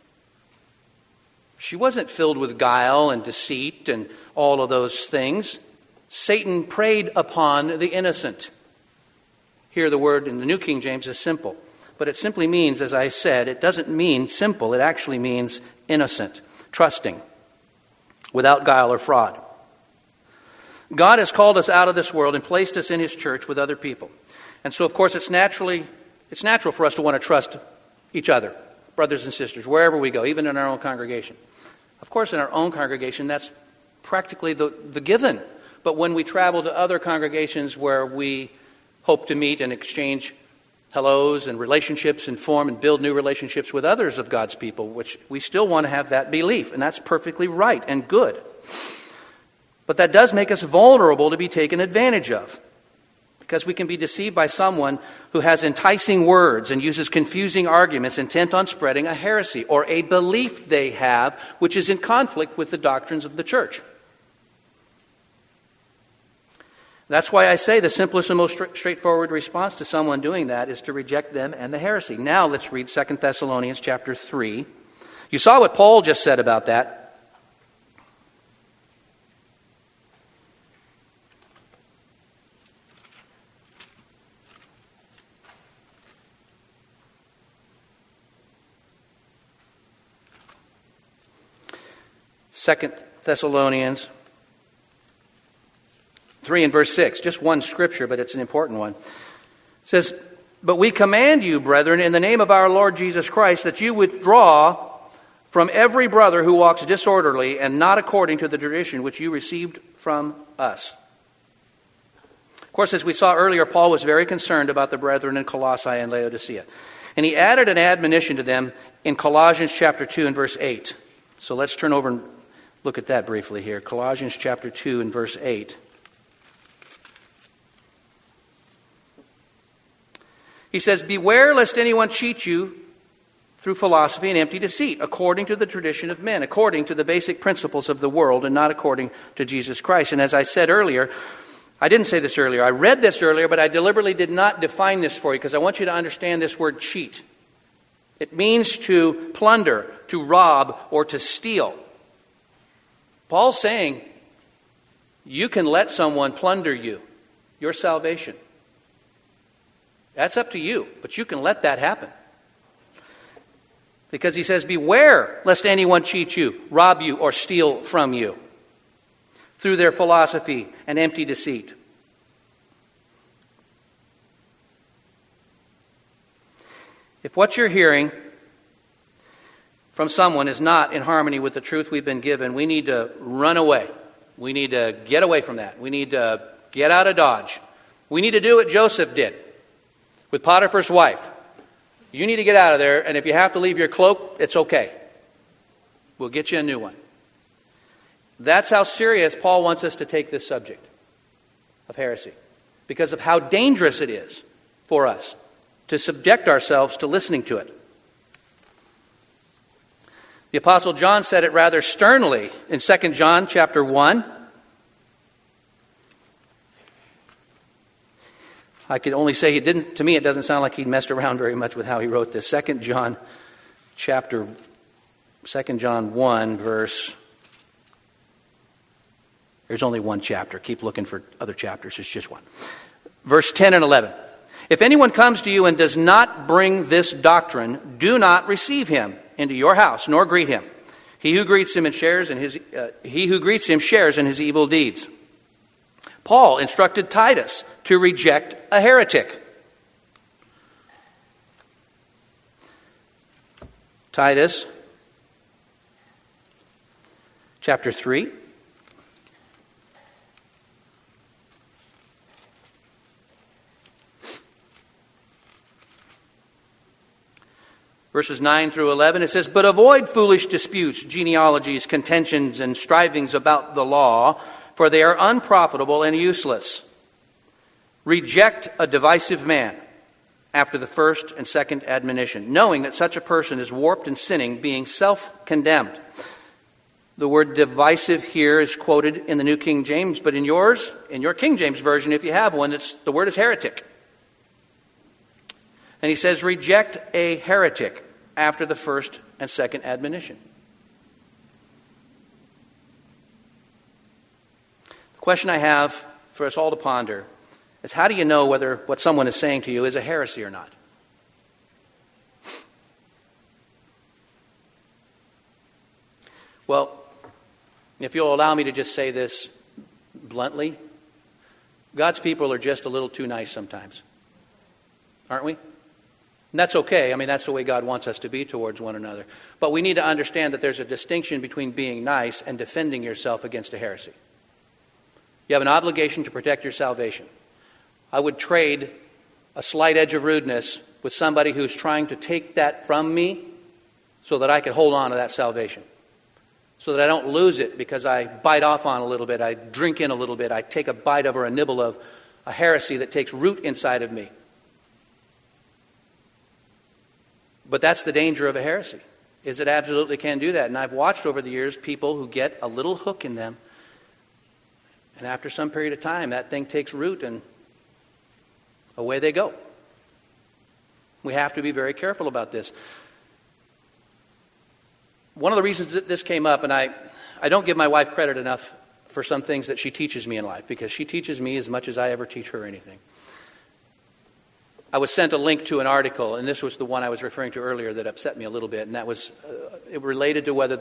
She wasn't filled with guile and deceit and all of those things. Satan preyed upon the innocent. Here the word in the New King James is simple. But it simply means, as I said, it doesn't mean simple. It actually means innocent, trusting, without guile or fraud. God has called us out of this world and placed us in His church with other people. And so, of course, it's natural for us to want to trust each other, brothers and sisters, wherever we go, even in our own congregation. Of course, in our own congregation, that's practically the given. But when we travel to other congregations where we hope to meet and exchange hellos and relationships and form and build new relationships with others of God's people, which we still want to have that belief, and that's perfectly right and good. But that does make us vulnerable to be taken advantage of, because we can be deceived by someone who has enticing words and uses confusing arguments intent on spreading a heresy or a belief they have which is in conflict with the doctrines of the church. That's why I say the simplest and most straightforward response to someone doing that is to reject them and the heresy. Now let's read 2 Thessalonians chapter 3. You saw what Paul just said about that. Second Thessalonians 3 and verse 6, just one scripture, but it's an important one. It says, "But we command you, brethren, in the name of our Lord Jesus Christ, that you withdraw from every brother who walks disorderly and not according to the tradition which you received from us." Of course, as we saw earlier, Paul was very concerned about the brethren in Colossae and Laodicea. And he added an admonition to them in Colossians chapter 2 and verse 8. So let's turn over and look at that briefly here. Colossians chapter 2 and verse 8. He says, "Beware lest anyone cheat you through philosophy and empty deceit, according to the tradition of men, according to the basic principles of the world, and not according to Jesus Christ." And as I said earlier, I didn't say this earlier, I read this earlier, but I deliberately did not define this for you because I want you to understand this word cheat. It means to plunder, to rob, or to steal. Paul's saying, you can let someone plunder you, your salvation. That's up to you, but you can let that happen. Because he says, beware lest anyone cheat you, rob you, or steal from you through their philosophy and empty deceit. If what you're hearing from someone is not in harmony with the truth we've been given, we need to run away. We need to get away from that. We need to get out of Dodge. We need to do what Joseph did with Potiphar's wife. You need to get out of there, and if you have to leave your cloak, it's okay. We'll get you a new one. That's how serious Paul wants us to take this subject of heresy, because of how dangerous it is for us to subject ourselves to listening to it. The Apostle John said it rather sternly in 2 John chapter 1. I could only say he didn't. To me, it doesn't sound like he messed around very much with how he wrote this. 2 John 1 verse. There's only one chapter. Keep looking for other chapters. It's just one. Verse 10 and 11. "If anyone comes to you and does not bring this doctrine, do not receive him into your house, nor greet him. He who greets him shares in his evil deeds." Paul instructed Titus to reject a heretic. Titus chapter 3. Verses 9 through 11, it says, "But avoid foolish disputes, genealogies, contentions, and strivings about the law, for they are unprofitable and useless. Reject a divisive man after the first and second admonition, knowing that such a person is warped and sinning, being self-condemned." The word divisive here is quoted in the New King James, but in your King James version, if you have one, the word is heretic. And he says, reject a heretic after the first and second admonition. The question I have for us all to ponder is, how do you know whether what someone is saying to you is a heresy or not? Well, if you'll allow me to just say this bluntly, God's people are just a little too nice sometimes. Aren't we? And that's okay. I mean, that's the way God wants us to be towards one another. But we need to understand that there's a distinction between being nice and defending yourself against a heresy. You have an obligation to protect your salvation. I would trade a slight edge of rudeness with somebody who's trying to take that from me so that I can hold on to that salvation. So that I don't lose it because I bite off on a little bit, I drink in a little bit, I take a bite of or a nibble of a heresy that takes root inside of me. But that's the danger of a heresy, is it absolutely can do that. And I've watched over the years people who get a little hook in them, And after some period of time, that thing takes root and away they go. We have to be very careful about this. One of the reasons that this came up, and I don't give my wife credit enough for some things that she teaches me in life, because she teaches me as much as I ever teach her anything. I was sent a link to an article, and this was the one I was referring to earlier that upset me a little bit, and that was it related to whether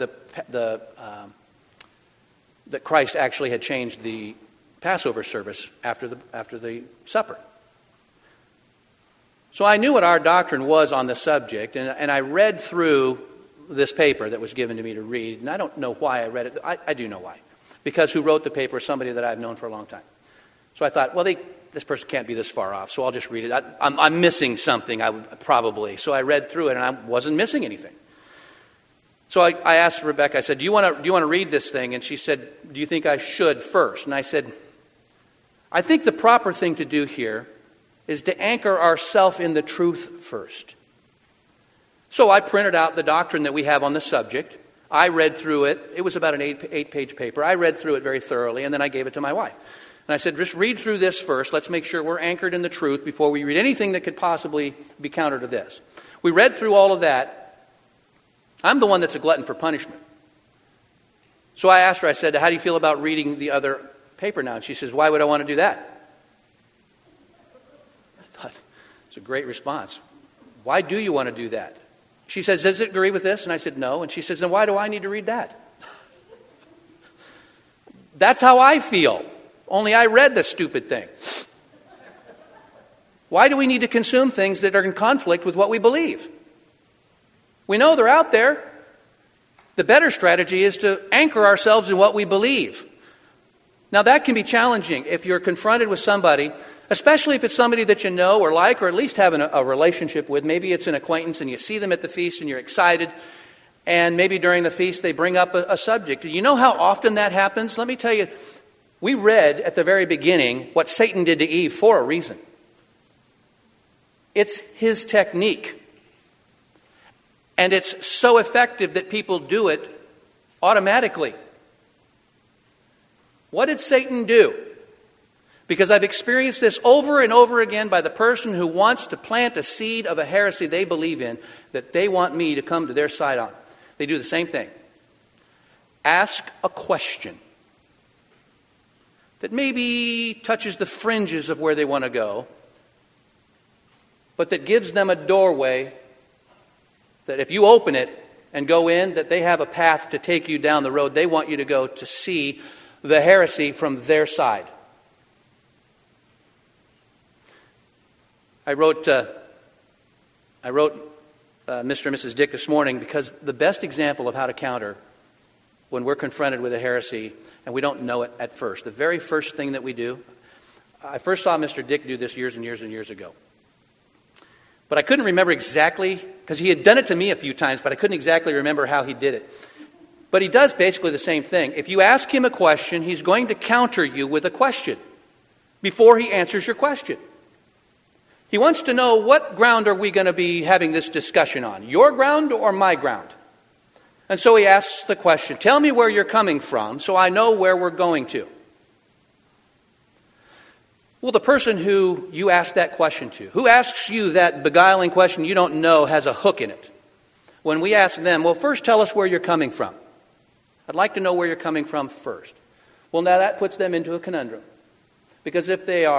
that Christ actually had changed the Passover service after the supper. So I knew what our doctrine was on the subject, and I read through this paper that was given to me to read, and I don't know why I read it. I do know why. Because who wrote the paper is somebody that I've known for a long time. So I thought, well, this person can't be this far off, so I'll just read it. I'm missing something, probably. So I read through it, and I wasn't missing anything. So I asked Rebecca, I said, do you want to read this thing? And she said, do you think I should first? And I said, I think the proper thing to do here is to anchor ourselves in the truth first. So I printed out the doctrine that we have on the subject. I read through it. It was about an eight-page paper. I read through it very thoroughly, and then I gave it to my wife. And I said, just read through this first. Let's make sure we're anchored in the truth before we read anything that could possibly be counter to this. We read through all of that. I'm the one that's a glutton for punishment. So I asked her, I said, how do you feel about reading the other paper now? And she says, why would I want to do that? I thought, it's a great response. Why do you want to do that? She says, does it agree with this? And I said, no. And she says, then why do I need to read that? That's how I feel. Only I read the stupid thing. Why do we need to consume things that are in conflict with what we believe? We know they're out there. The better strategy is to anchor ourselves in what we believe. Now that can be challenging if you're confronted with somebody, especially if it's somebody that you know or like or at least have a relationship with. Maybe it's an acquaintance and you see them at the feast and you're excited, and maybe during the feast they bring up a subject. You know how often that happens? Let me tell you, we read at the very beginning what Satan did to Eve for a reason. It's his technique. And it's so effective that people do it automatically. What did Satan do? Because I've experienced this over and over again by the person who wants to plant a seed of a heresy they believe in that they want me to come to their side on. They do the same thing. Ask a question that maybe touches the fringes of where they want to go, but that gives them a doorway that if you open it and go in, that they have a path to take you down the road they want you to go to see the heresy from their side. I wrote Mr. and Mrs. Dick this morning because the best example of how to counter when we're confronted with a heresy and we don't know it at first, the very first thing that we do, I first saw Mr. Dick do this years and years and years ago. But I couldn't remember exactly, because he had done it to me a few times, but I couldn't exactly remember how he did it. But he does basically the same thing. If you ask him a question, he's going to counter you with a question before he answers your question. He wants to know, what ground are we going to be having this discussion on? Your ground or my ground? And so he asks the question, tell me where you're coming from so I know where we're going to. Well, the person who you ask that question to, who asks you that beguiling question you don't know has a hook in it. When we ask them, well, first tell us where you're coming from. I'd like to know where you're coming from first. Well, now that puts them into a conundrum. Because if they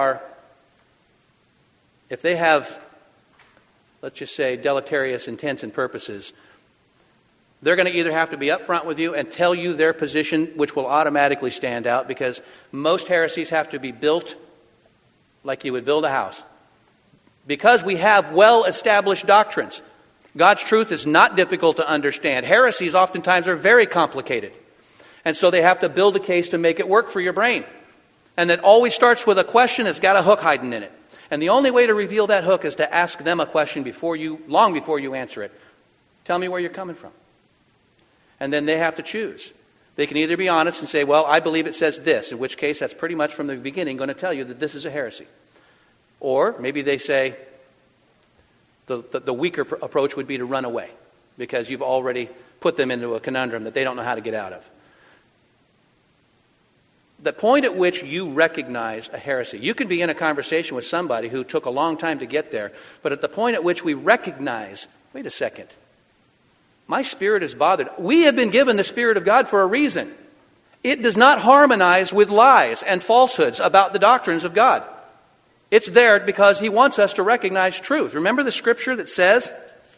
have, let's just say, deleterious intents and purposes, they're going to either have to be upfront with you and tell you their position, which will automatically stand out, because most heresies have to be built like you would build a house. Because we have well-established doctrines. God's truth is not difficult to understand. Heresies oftentimes are very complicated. And so they have to build a case to make it work for your brain. And it always starts with a question that's got a hook hiding in it. And the only way to reveal that hook is to ask them a question long before you answer it. Tell me where you're coming from. And then they have to choose. They can either be honest and say, well, I believe it says this, in which case that's pretty much from the beginning going to tell you that this is a heresy. Or maybe they say the weaker approach would be to run away because you've already put them into a conundrum that they don't know how to get out of. The point at which you recognize a heresy. You could be in a conversation with somebody who took a long time to get there, but at the point at which we recognize, wait a second, my spirit is bothered. We have been given the Spirit of God for a reason. It does not harmonize with lies and falsehoods about the doctrines of God. It's there because He wants us to recognize truth. Remember the scripture that says,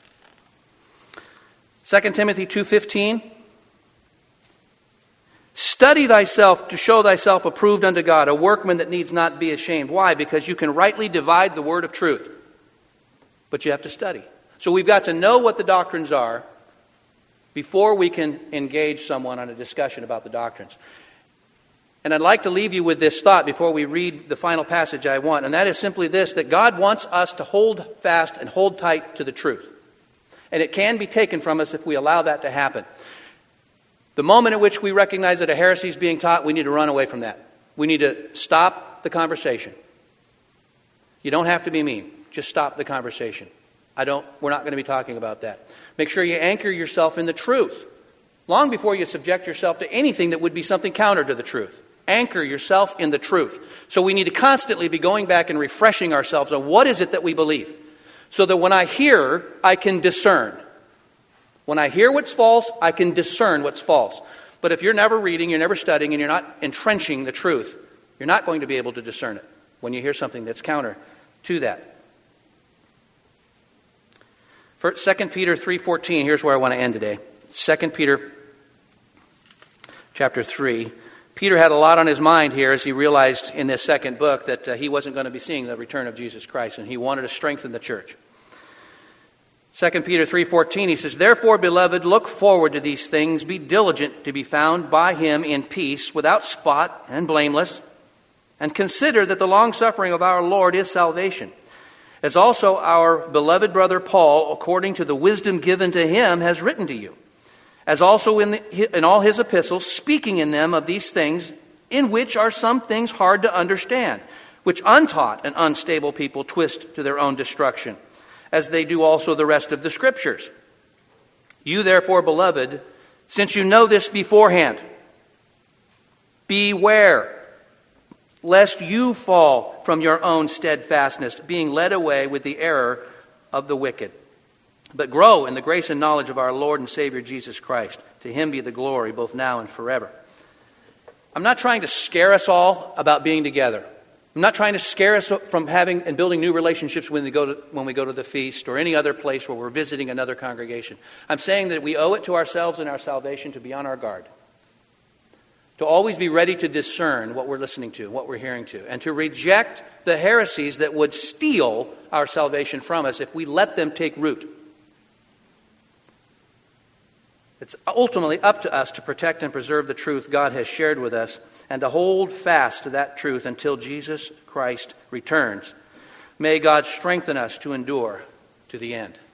2 Timothy 2:15, study thyself to show thyself approved unto God, a workman that needs not be ashamed. Why? Because you can rightly divide the word of truth. But you have to study. So we've got to know what the doctrines are before we can engage someone on a discussion about the doctrines. And I'd like to leave you with this thought before we read the final passage I want, and that is simply this, that God wants us to hold fast and hold tight to the truth. And it can be taken from us if we allow that to happen. The moment at which we recognize that a heresy is being taught, we need to run away from that. We need to stop the conversation. You don't have to be mean. Just stop the conversation. We're not going to be talking about that. Make sure you anchor yourself in the truth long before you subject yourself to anything that would be something counter to the truth. Anchor yourself in the truth. So we need to constantly be going back and refreshing ourselves on what is it that we believe. So that when I hear, I can discern. When I hear what's false, I can discern what's false. But if you're never reading, you're never studying, and you're not entrenching the truth, you're not going to be able to discern it when you hear something that's counter to that. 2 Peter 3:14, here's where I want to end today. 2 Peter chapter 3. Peter had a lot on his mind here as he realized in this second book that he wasn't going to be seeing the return of Jesus Christ, and he wanted to strengthen the church. 2 Peter 3:14, he says, therefore, beloved, look forward to these things, be diligent to be found by Him in peace, without spot and blameless, and consider that the long-suffering of our Lord is salvation. As also our beloved brother Paul, according to the wisdom given to him, has written to you, as also in all his epistles, speaking in them of these things, in which are some things hard to understand, which untaught and unstable people twist to their own destruction, as they do also the rest of the Scriptures. You therefore, beloved, since you know this beforehand, beware, lest you fall from your own steadfastness, being led away with the error of the wicked. But grow in the grace and knowledge of our Lord and Savior Jesus Christ. To Him be the glory, both now and forever. I'm not trying to scare us all about being together. I'm not trying to scare us from having and building new relationships when we go to the feast or any other place where we're visiting another congregation. I'm saying that we owe it to ourselves and our salvation to be on our guard. To always be ready to discern what we're listening to, what we're hearing to, and to reject the heresies that would steal our salvation from us if we let them take root. It's ultimately up to us to protect and preserve the truth God has shared with us and to hold fast to that truth until Jesus Christ returns. May God strengthen us to endure to the end.